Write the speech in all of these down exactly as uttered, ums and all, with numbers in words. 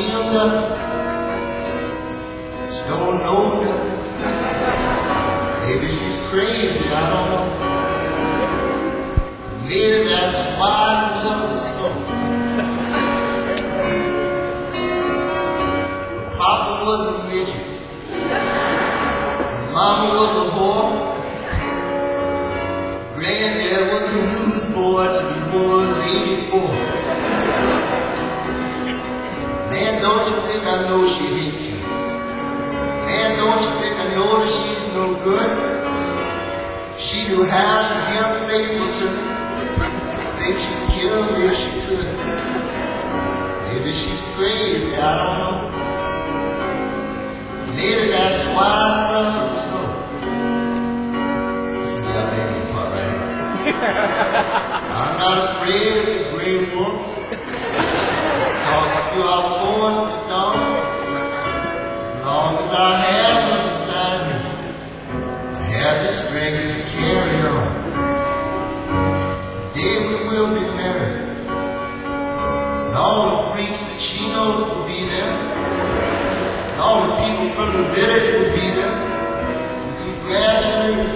feel nothing. She don't know nothing. Maybe she's crazy, I don't know. Maybe that's why I love her so. Papa was a midget. Mama was a whore. Granddad was a newsboy till he was eighty-four. Man, don't you think I know she hates you? Man, don't you think I know that she's no good? She knew how she'd be unfaithful to me. Think she'd kill me if she could. Maybe she's crazy, I don't know. Maybe that's why I love her so. See, I made it part right now. I'm not afraid of the gray wolf. It stalks through our forest at dawn. As long as I have her beside me, I have the strength to carry on. Today we will be married, and all the freaks that she knows will be there. All the people from the village will be there. Congratulations.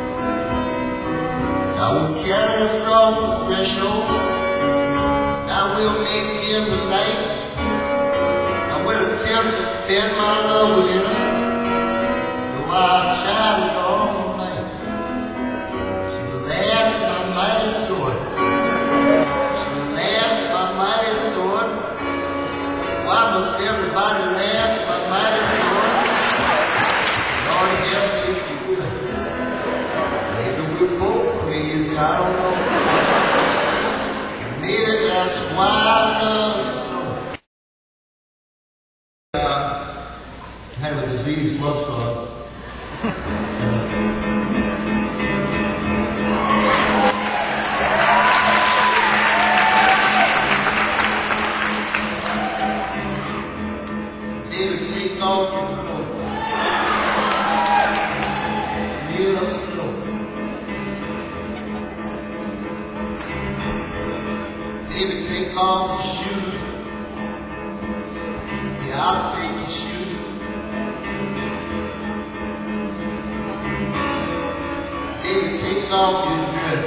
Now we'll carry across the threshold. Now we'll make him the light. I will attempt to spend my love within her. Though I've tried it all night. She will laugh at my mighty sword. She will laugh at my mighty sword. Why must everybody laugh at my mighty sword? Lord help me if you would. Maybe we're both crazy, I don't know. Maybe that's why I love her so. Uh, I have a diseased love song. Baby, take off your shoes. Yeah, I'll take your shoes. Baby, take off your dress.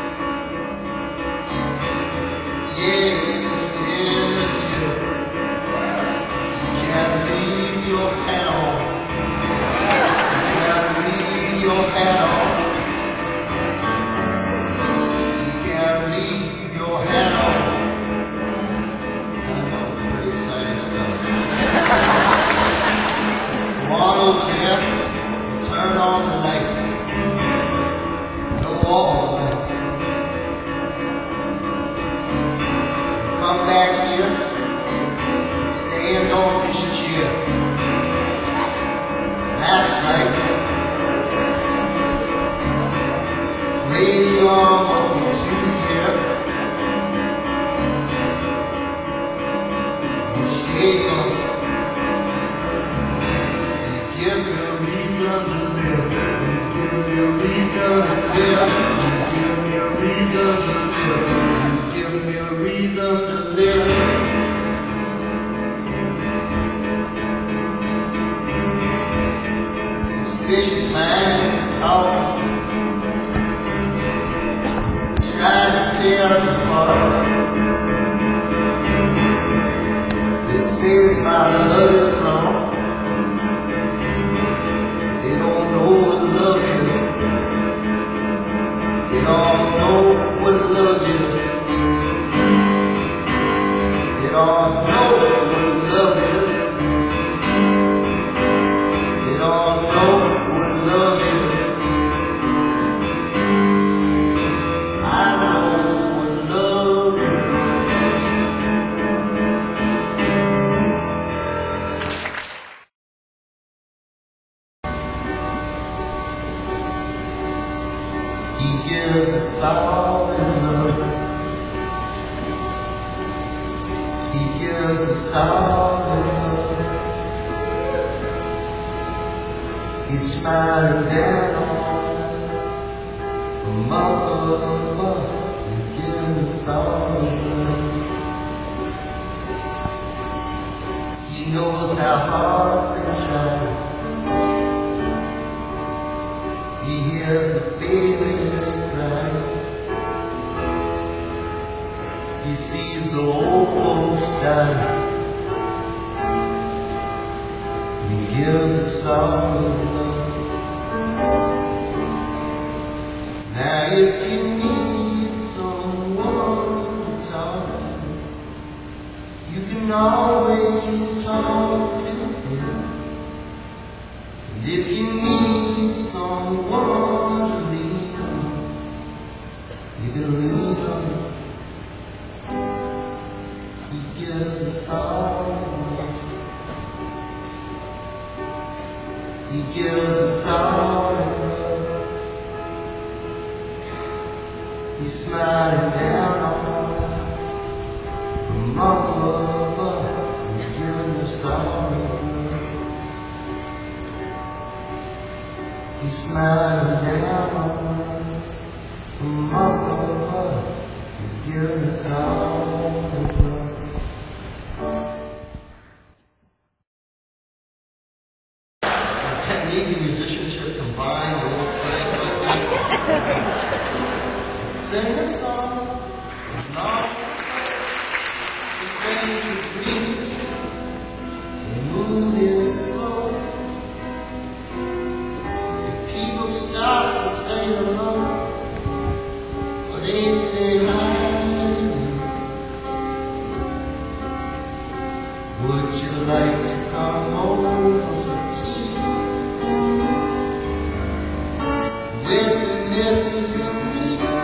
Yes, yes, yes. You can't leave your hat on. You can't leave your hat on. You can't leave your hat on. Come on over here, turn on the light. No wall lights. Come back here, stand on this chair. That's right. Raise your arm up to here. You shake up. Give me a reason to live. Give me a reason to live. Give me a reason to live. Give me a reason to live. Suspicious mind talking, trying to tear us apart. They say that my love is wrong. They don't know what love is. They don't know what love is. They don't know what love is. They don't know what love is. I know what love is. He gives us all his love. He gives us all his love. He's smiling down on us from up above. He gives us all his love. knows how hard things try. He hears the babies cry. He sees the old folks die. He gives a song of love. Now if you need someone to talk to, you can always talk to him. And if you need someone to lean on, you can lean on him. He gives a song of love. He gives a song of love. He's smiling down on us from up above. He's giving a song of love. He's smiling down on us from up above. He's giving a song of love. Technique and musicianship combined, the whole thing. Sing a song, not the things you breathe, and move it slow. If people stop to say hello, or they say hi, would you like to come over for tea with the missus and me?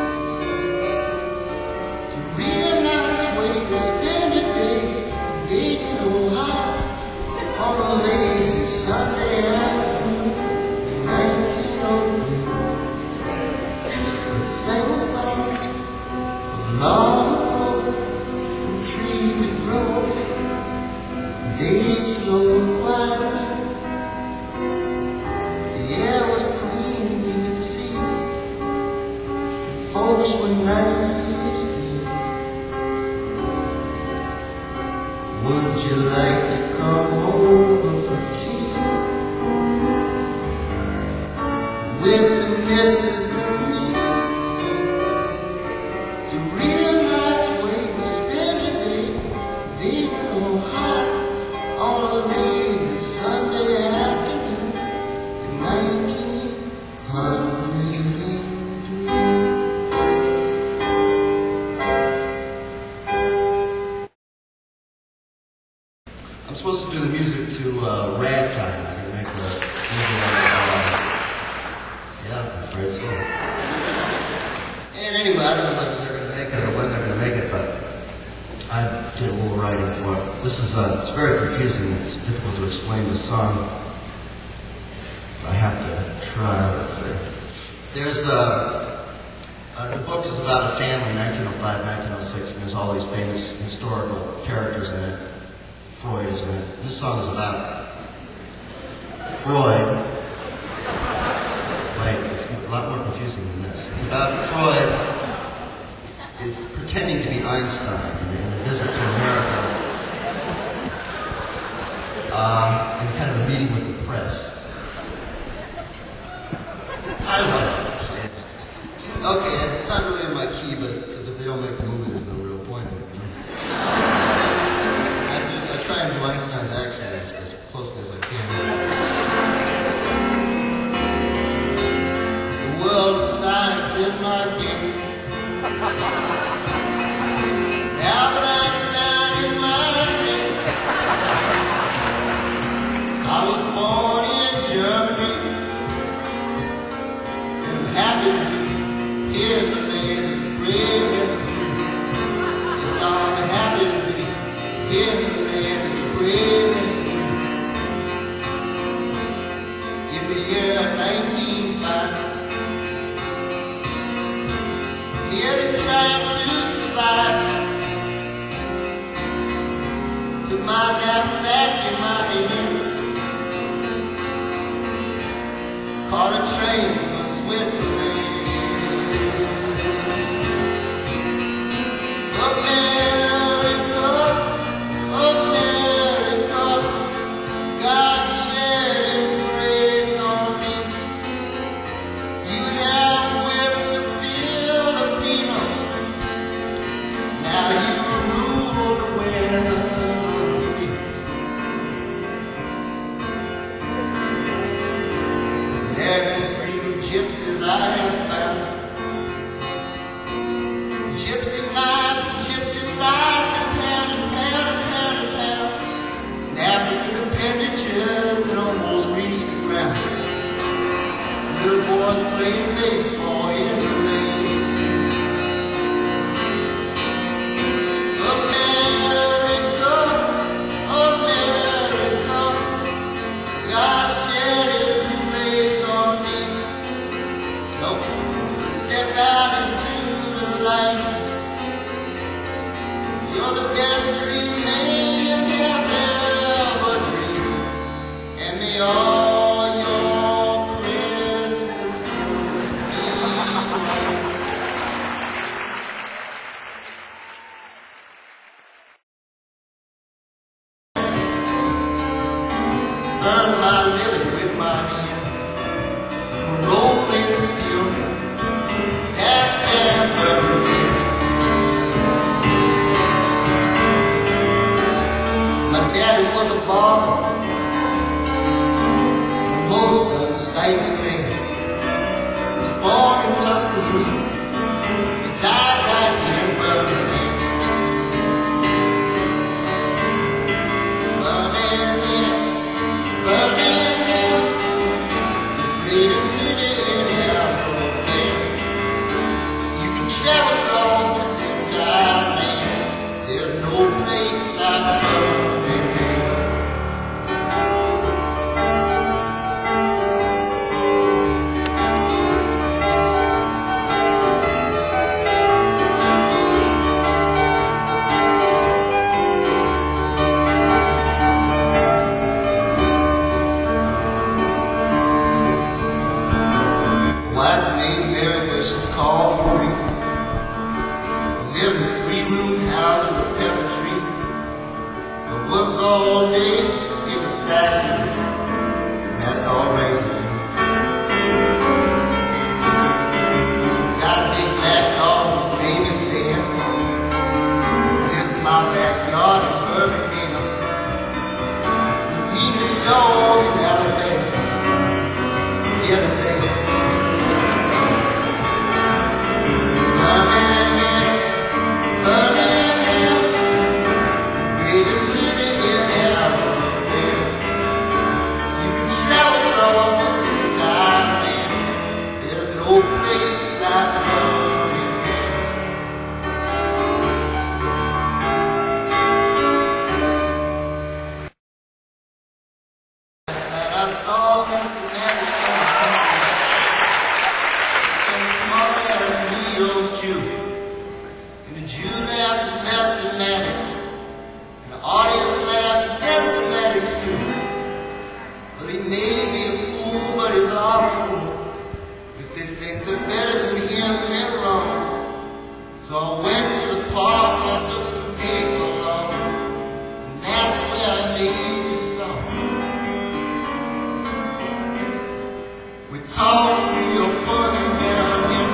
To realize where you spend your day, getting high on a lazy Sunday afternoon in nineteen oh three. Sing a song of long ago, from trees that grow, days so quiet. The air was clean, you could see folks were nice. Would you like to come over for tea with the missus and me? To realize where you spend your day, they go high on a lazy Sunday afternoon in nineteen hundred. I'm supposed to do the music to uh, Ragtime. I'm going to make the music on the Yeah, I'm afraid so. And anyway, I don't know whether they're going to make it or when they're going to make it, but I did a little writing for it. This is, uh, it's very confusing. It's difficult to explain the song. I have to try, let's see. There's, uh, uh, the book is about a family, nineteen oh five, nineteen oh six, and there's all these famous historical characters in it. Freud is in it. This song is about Freud. Wait, it's a lot more confusing than this. It's about Freud is pretending to be Einstein in a visit to America, um, and kind of a meeting with the press. I don't know. Okay, it's not really in my key, but because if they don't make the movie, there's no real point in it. I try and do Einstein's accent as, as closely as I can. The world of science is my game. Albert Einstein is my name. I was born in Germany, and I'm happy to be here in the land of brave and free. Yes, I'm happy to be here in the land of brave and free. In the year nineteen oh five, here to try to survive, took my knapsack in my hand, caught a train for Switzerland. America, America, little boys playing baseball in the rain. America, America, God shed His grace on me. Don't step out into the light. You're the best green man I've ever dreamed, and may all your Christmases be earn my living with my hands, rolling steel, that tambourine. My daddy was a barber, most unsightly man. He was born in Tuscaloosa, he died right here in Birmingham. Birmingham, Birmingham, the greatest city in Alabama. You can travel across this entire land, there's no place like Birmingham. Wife's name Mary, but she's called Marie. Lived in a three-room house with a pepper tree. I worked all day in the factory, and that's alright with me. Got a big black dog, his name is Dan. Lived in my backyard in Birmingham. The meanest dog in Alabama. The other day. Birmingham, Birmingham, greatest city in Alabama. You can travel across this entire land, there's no place like Birmingham. And I saw Mister Madison, so smart as a New York Jew. And the Jew laughed at mathematics, and the audience laughed at mathematics too. Well, he may be a fool, but he's awful. If they think they're better than him, they're wrong. So I went to the park and I took some people along, and that's where I made this song. We talked real funny down here.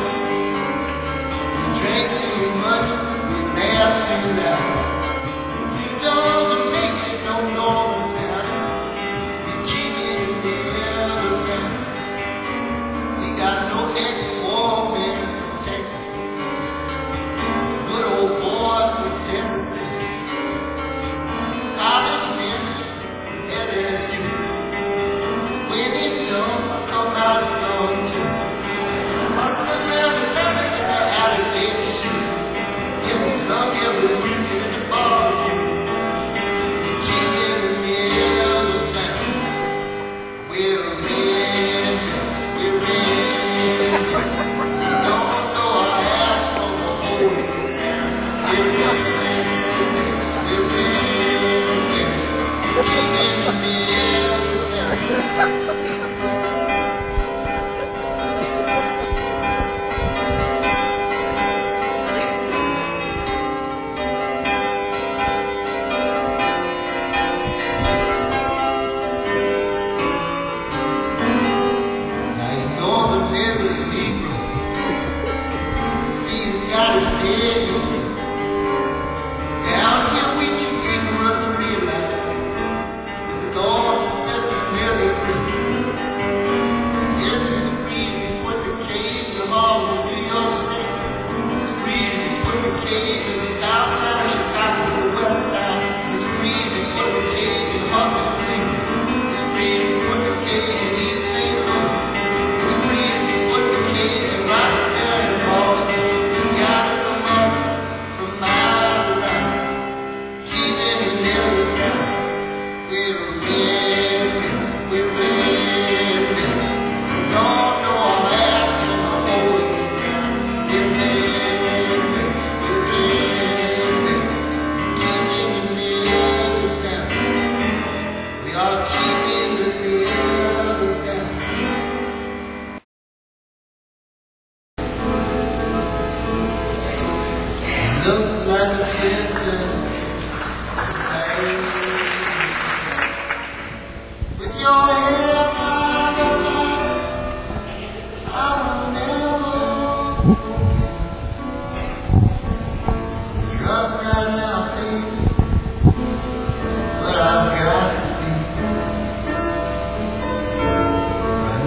Drank too much, we laughed too loud. Too dumb to make it no normal town. We keep it in the other town. We got no neck warm men from Texas. Good old boys from Tennessee. College men from L S U. Women young come out young.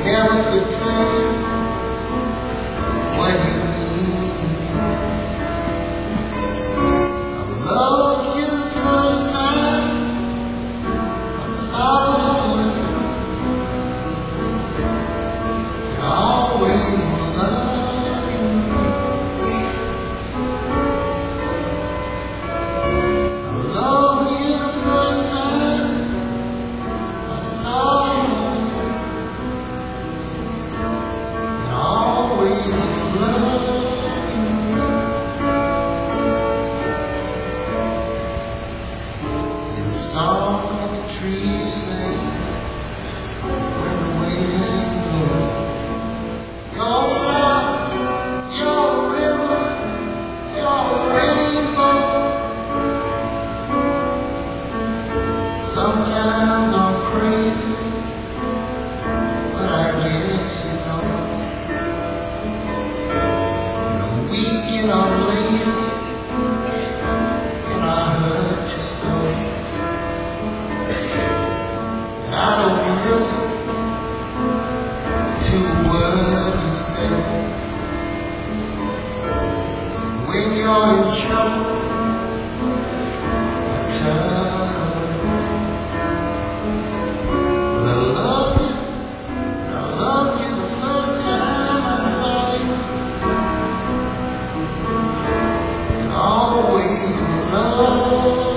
never could tell you what you mean. I loved you the first time I saw you. I always loved you. I loved you the first time I saw you. Song of the trees sing when the wind blows. Your flower, your river, your rainbow. Sometimes I'm crazy, but I guess you know. When I'm weak and I'm lazy, and I hurt you so. I don't listen to a word you say. When you're in trouble, I turn away. But I love you, I love you the first time I saw you. And always love you.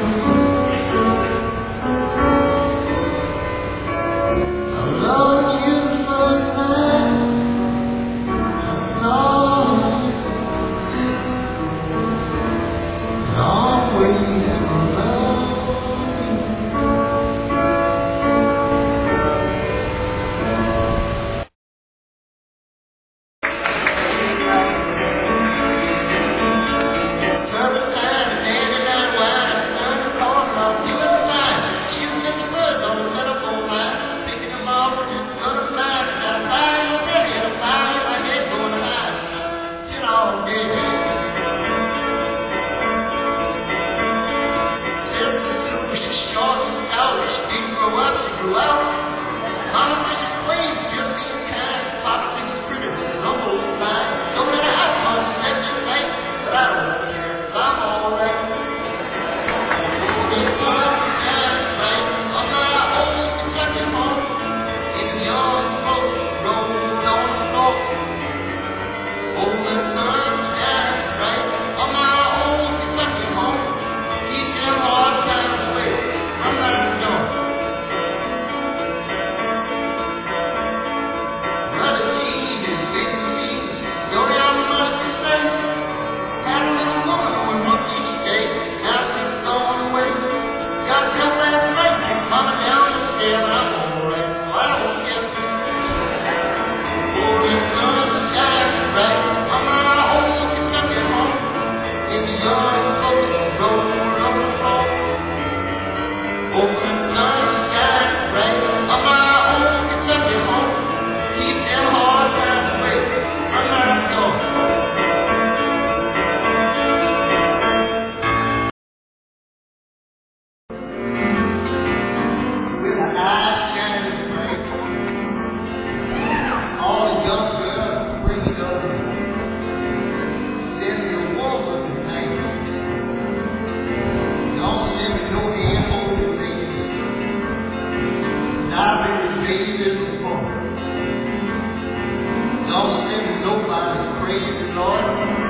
Don't send me nobody's crazy, Lord.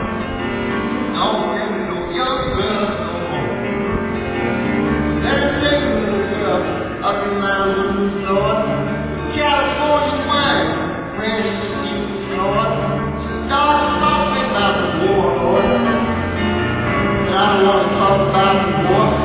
Don't send me no young girl no more. Cause everything, little girl, up in my room, Lord. California wine, friends with you, Lord. She started talking about the war, Lord. Said I don't want to talk about the war.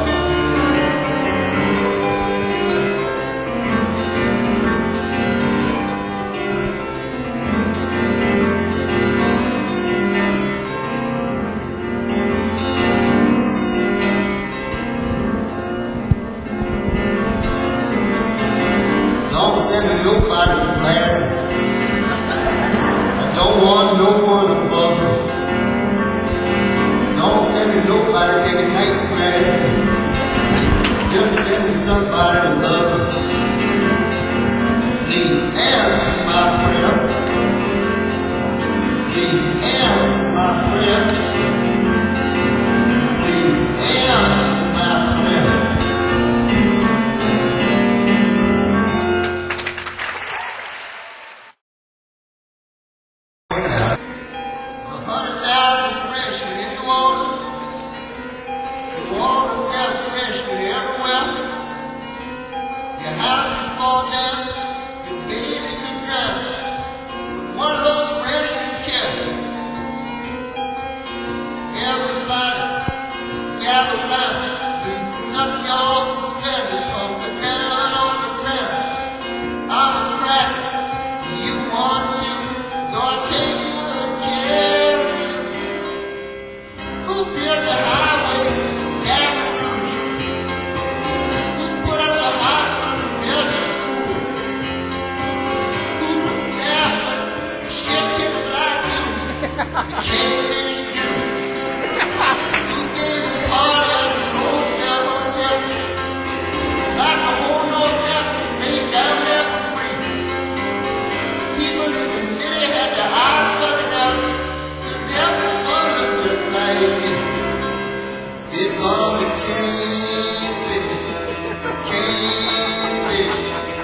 kingfish stew. Who gave a party at the Rosedale Hotel? Like the whole North African state down there for free. People in the city had their eyes bugging out, 'cause everyone looked just like me. Big Mama kingfish, kingfish.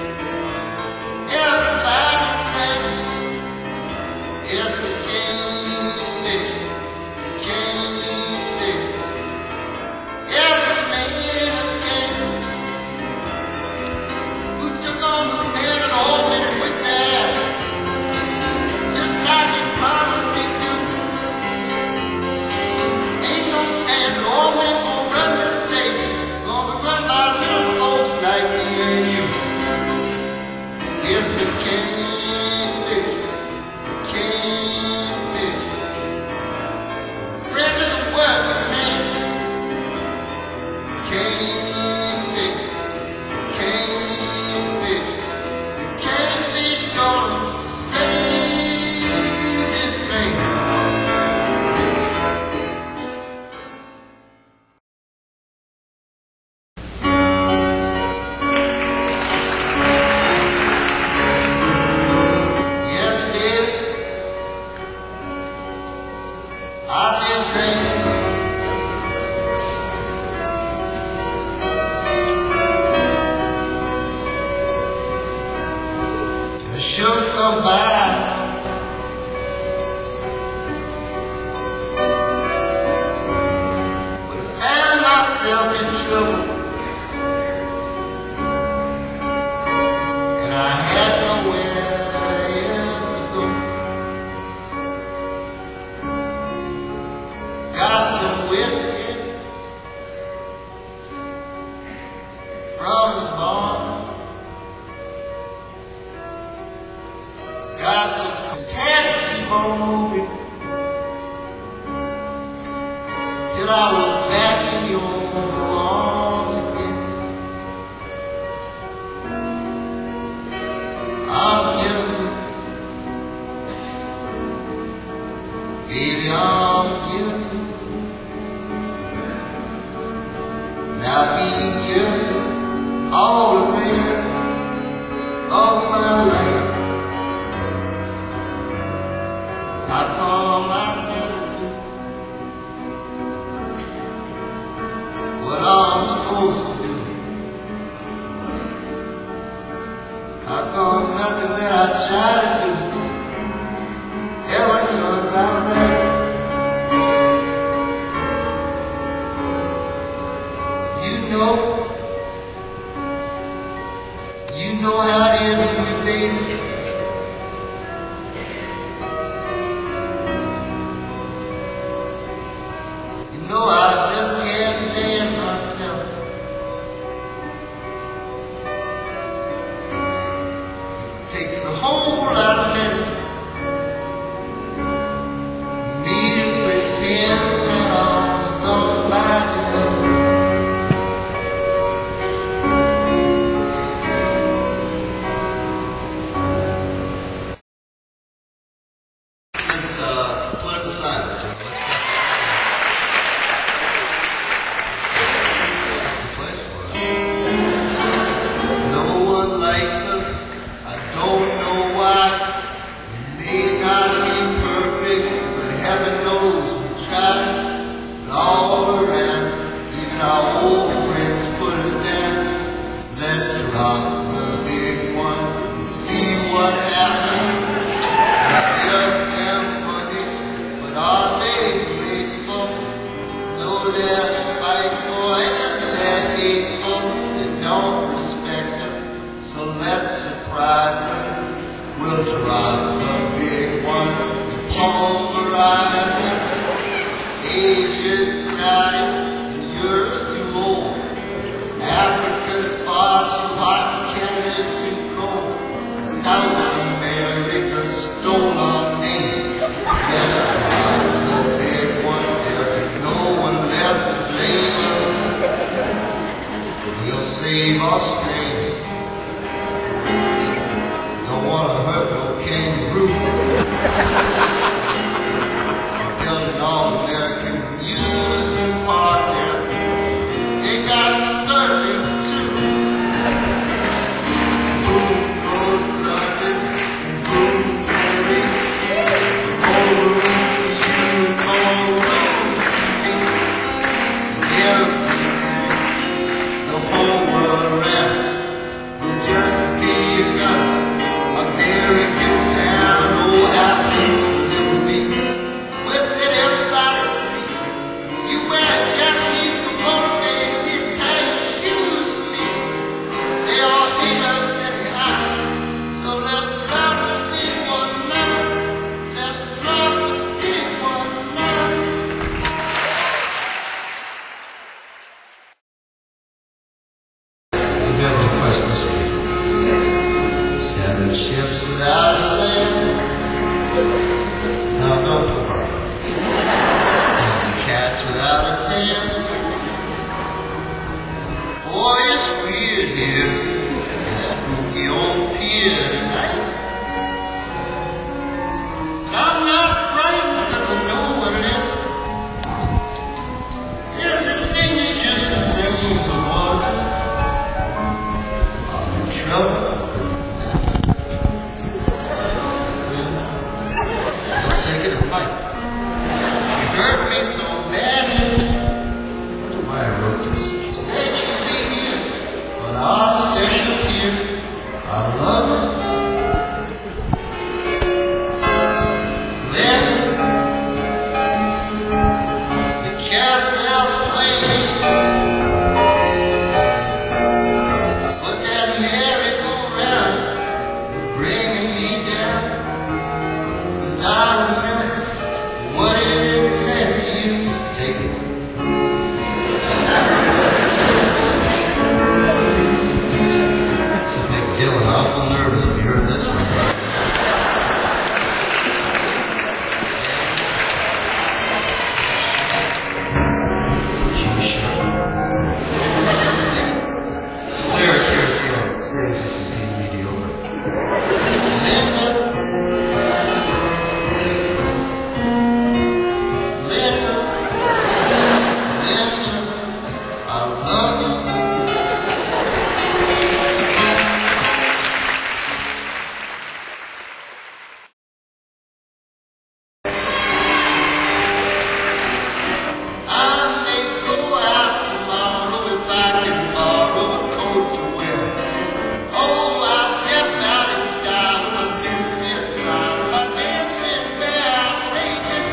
Everybody sang, it's the kingfish, the kingfish. Every man a king who took on the stand and all men with their ass, just like he promised they do. Ain't no stand, all men gon' run this state, gonna run by little folks like me and you. Here's the kingfish, the kingfish, friend of the working man. Kingfish, kingfish, the kingfish gonna save this thing. Yes, dear, I've been drinking. I should come by. But I found myself in trouble, and I had nowhere else to go. Got some whiskey from the bar. Got some stand to keep on moving till I was back in your arms again. I'm guilty, baby, I'm guilty. Now being guilty all the way of my life. I call my medicine what I'm supposed to do. I call nothing that I try to do ever turns out right. You know, you know how it is when you face it. You know I just can't stand myself. It takes a whole lot of medicine for me to pretend that I'm somebody else. Let's uh, put it aside, let's see. No one likes us, I don't know why. We may not be perfect, but heaven knows we try. But all around, even our old friends put us down. Let's drop the big one and see what happens. Give them money, but are they grateful? No, they're spiteful and they're hateful. They don't respect us, so let's surprise them. We'll drop the big one and pulverize them. Age is crowded and yours too old. Africa's far too hot, Canada's too cold. South America stole our name. Yes, drop the big one, there'll be no one left to blame us. We'll save Australia. Don't want to hurt no kangaroo. here, this spooky old pier tonight. But I'm not frightened because I know what it is. Everything is just the same as it was. I'm in trouble. Don't take it or fight. You hurt me so badly. Why I wrote this. She said she'd be here, but our special here, I love her. Then the carousel's playing, but that merry-go-round is bringing me down. 'Cause I remember what it meant to you. Take it. Dylan, awful nervous if you heard this one. She should. The lyric here at the end says it can be mediocre. Linda, Linda, Linda, I love you. I may go out tomorrow if I can borrow a coat to wear. Oh, I step out in style with a sincere smile, my dancing bare outrageous,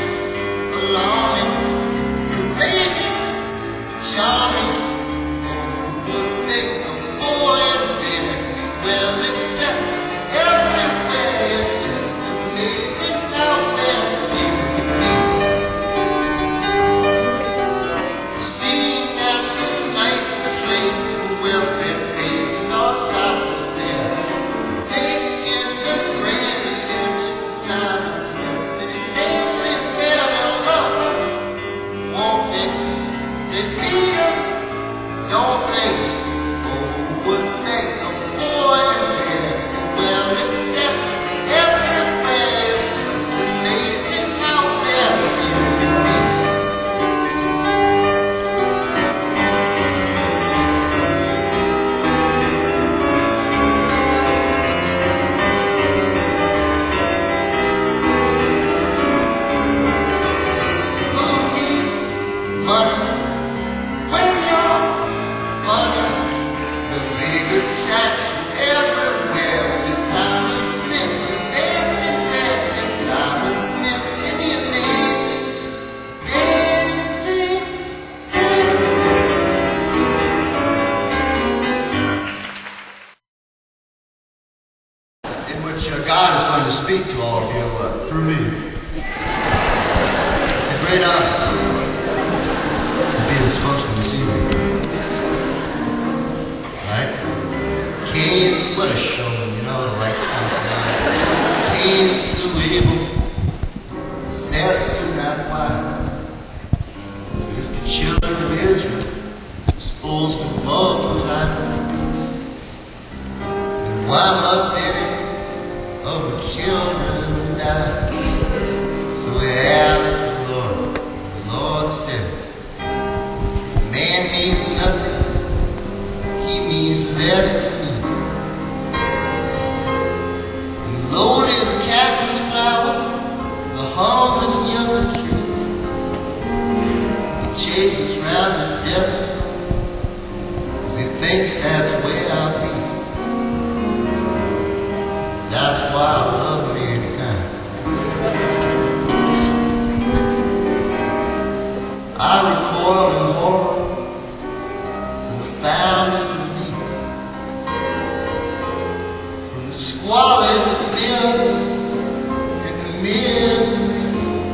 alarming, courageous, charming. Oh, would make a boy and baby well accepted everywhere. It's just amazing how well people can be. Seeing that the nice place, the well-fed faces all stop to stare, making the grandest entrance Simon Smith and his dancing bare lovers. Won't they? They beat us, don't they? Oh, would make a boy and baby well accepted everywhere. It's just amazing how well people can be. Movies, money, when you're funny, the big attraction everywhere is Simon Smith, is dancing there is Simon Smith in the amazing dancing there. In which uh, God is going to speak to all of you uh, through me. It's a great honor to be the spokesman this evening. Right? Keys, what a showman, you know, the lights come down. Keys to evil, saith do not why. If the children of Israel were supposed to multiply, then why must any of the children die? So we asked the Lord. The Lord said, man means nothing. He means less to me. And lowly as cactus flower, the harmless young tree, he chases round this desert, 'cause he thinks that's the way I'll be. That's why I love mankind. I recoil in horror from the foulness of evil, from the squalor, the filth, and the misery.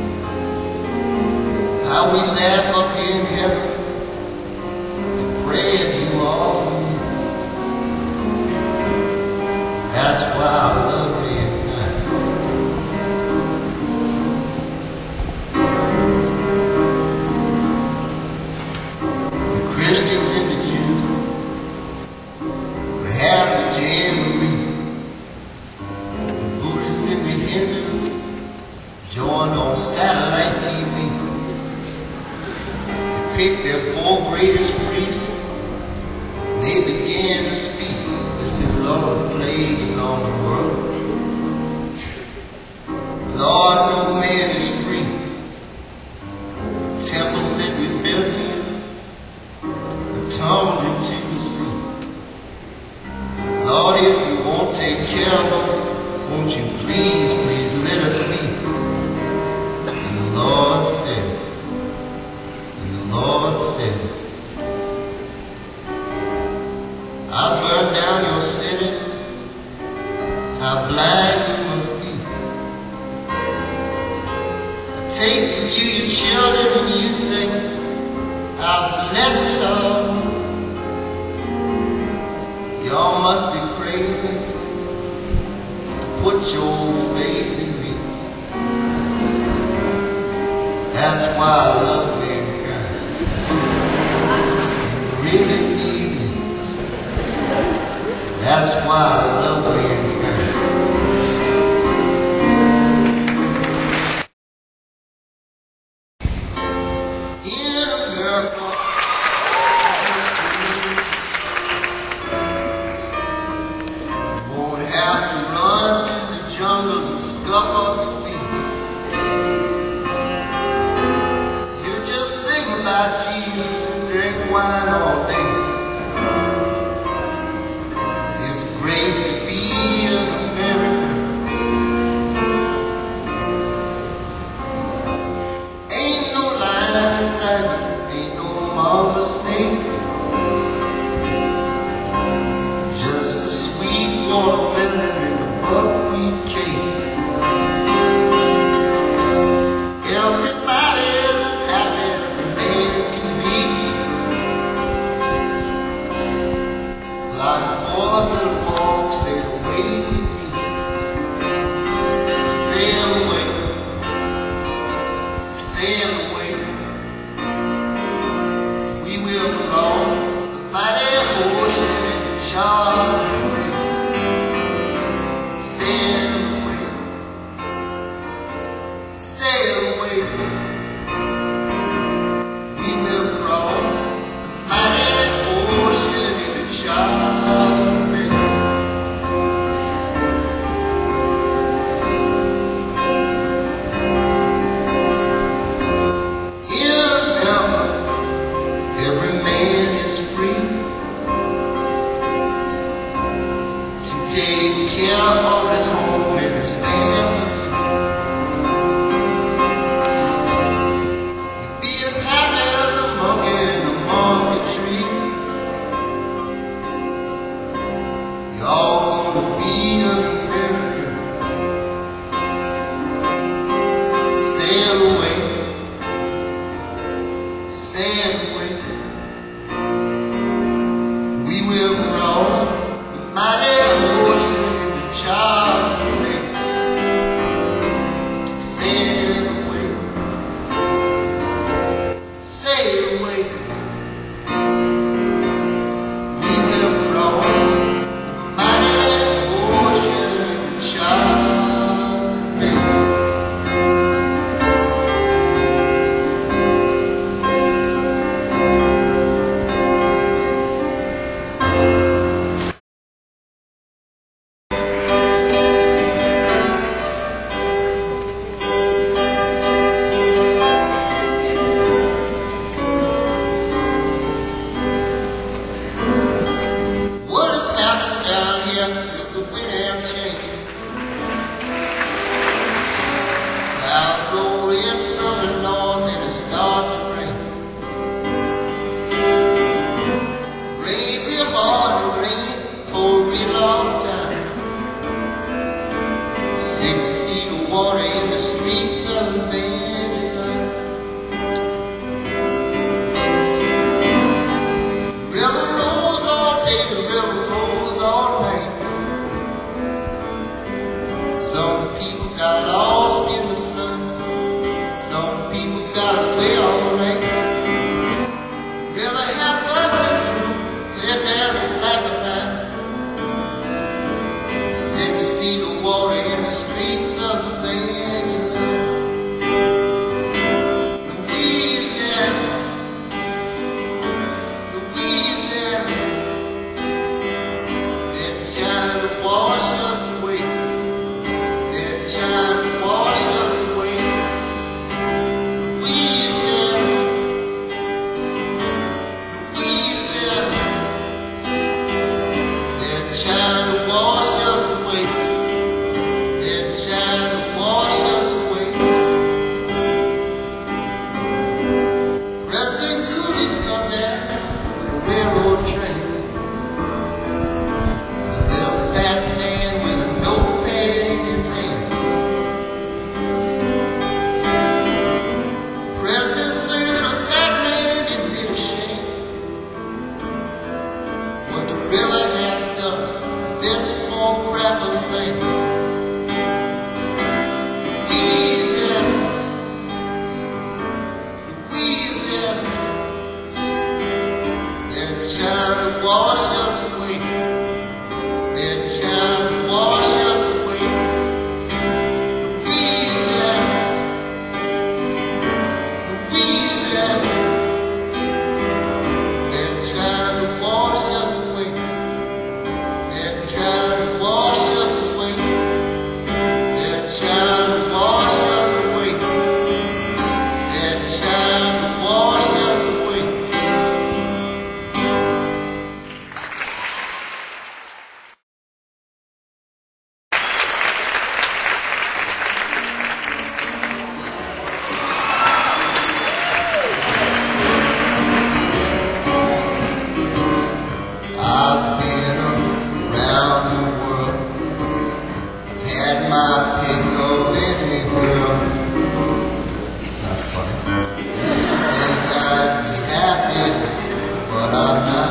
How we laugh up in heaven the praise you offer me. That's why I love mankind. satellite T V. They picked their four greatest priests, and they began to speak. They said, Lord, the plague is on the world. Lord, no man is free. The temples that we built in are tumbled into the sea. Lord, if you won't take care of us, won't you please, please let us be? And the Lord said, and the Lord said, I burn down your cities, how blind you must be. I take from you your children and you say, how blessed are you. Y'all must be crazy to put your faith in me. That's why I love mankind. You really need me. That's why I love mankind. In America, have to run through the jungle and scuff up your feet. You just sing about Jesus and drink wine all day. It's great to be an American. Ain't no line inside you, ain't no more mistake. Just a sweet watermelon in a buckwheat cake. Everybody is as happy as a man can be. Like a boy, little dog said, away with me. Sail away, sail away. We will cross the mighty ocean in the Charleston Bay. Sail away, sail away. We will cross the mighty ocean in the Charleston Bay. In America, every man is free to take care of his home and his family. He'd be as happy as a monkey in a monkey tree. You're all gonna be an American. Sail away, sail away. We will cross the mighty ocean in the Charleston Bay. Sail away, sail away. We will cross the mighty ocean in the Charleston Bay. What is happening down here is the wind air changing. Clouds roll in from the north and it starts to rain. Rain real hard and rain for a real long time. Six feet of water in the streets of the Van. River rolls all day, the river rolls all night. Some people got lost in the flood. Some people got away all night. River had busted through, clear down the black line. Six feet of water in the streets of the Van. trying to wash us away. Louisiana, Louisiana, they're trying to wash us away. They're trying to wash us away. President Cooley's come down with a railroad train. A little fat man with a notepad in his hand. President said that that man didn't be ashamed what the river has done to this poor crackers thing. Louisiana, Louisiana, they're trying to wash us away. They're trying to wash us away. Louisiana, Louisiana, they're trying to wash us away. They're trying to wash us away. They're trying to wash us away. They're trying to wash us away. I've been around the world, had my pick of any girl. Not funny. Think I'd be happy, but I'm not.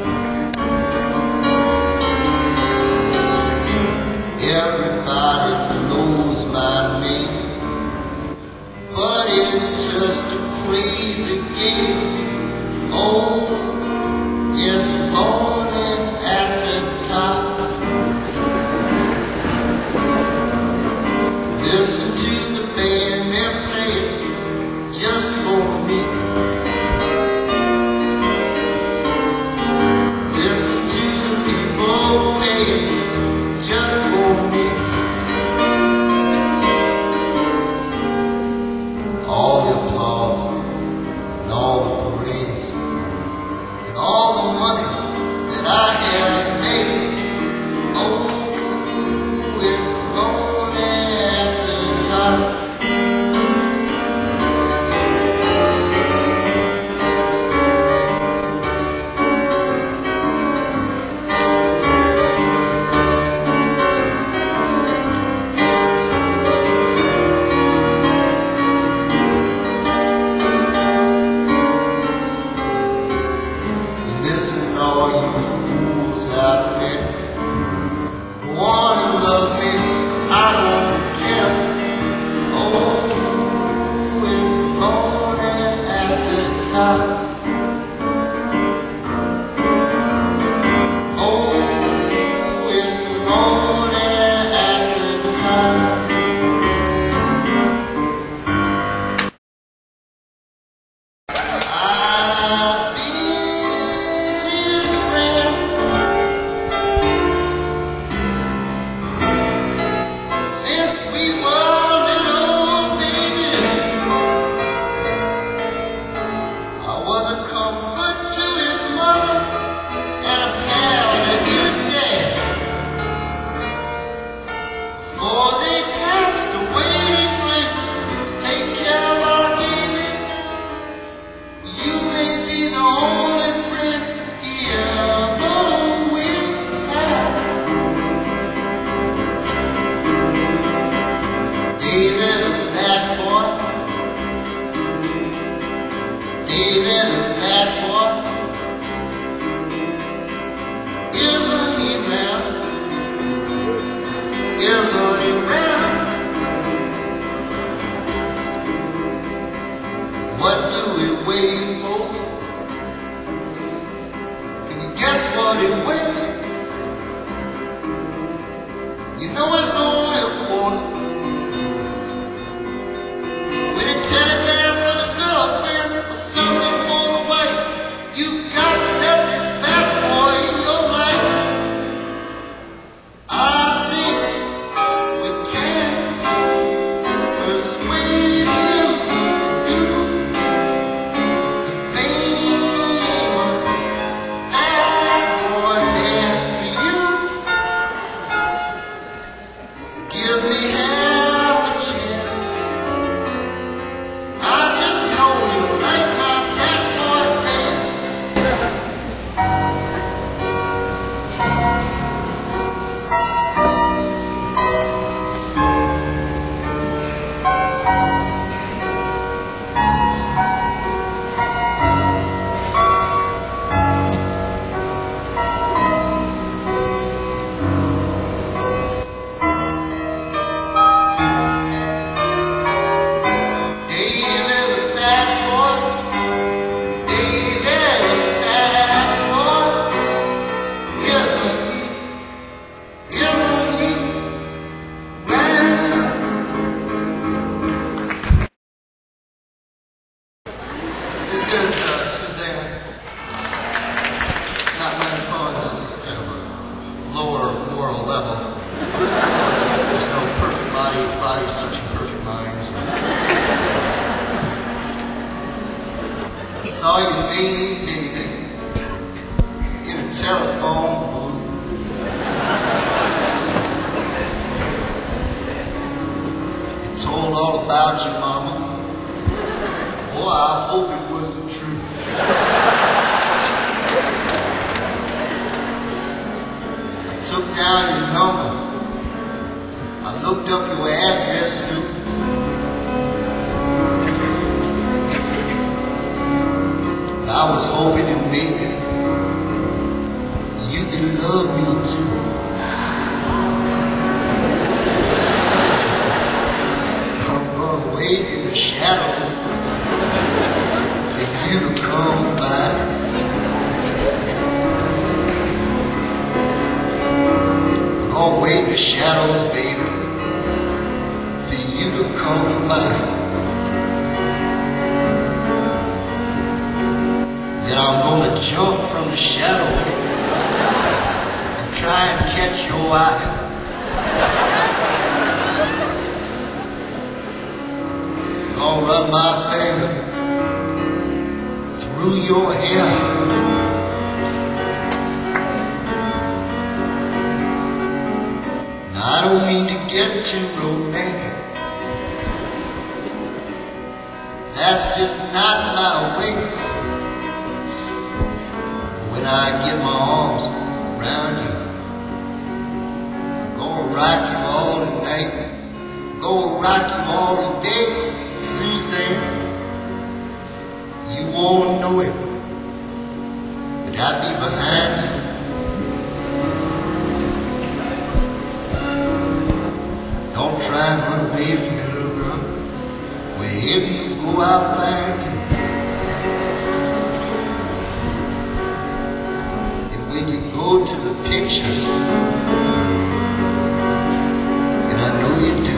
Everybody knows my name, but it's just a crazy game. Oh, it's lonely at the top. Listen to the band, they're playing just for me. Listen to the people playing just for me. All the applause and all the praise and all the money that I have made. Oh, it's lonely at the top. bodies touching perfect minds. I saw you baby, baby, in a telephone booth. You told all about your mama. Boy, I hope it was the truth. I took down your number. I looked up your address too. I was hoping that maybe you could love me too. I'm gonna wait in the shadows for you to come by. I'm gonna wait in the shadows, baby, for you to come by. Then I'm gonna jump from the shadow and try and catch your eye. I'm gonna run my finger through your hair. Now, I don't mean to get too romantic. That's just not my way. When I get my arms around you, gonna rock you all the night, gonna rock you all the day, Suzanne. You won't know it, but I'll be behind you. Don't try and run away from me, little girl. Wherever you go, I'll find you. Go to the pictures, and I know you do.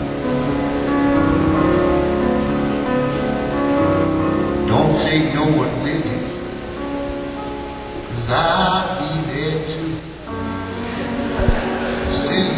Don't take no one with you, 'cause I'll be there too. Susan.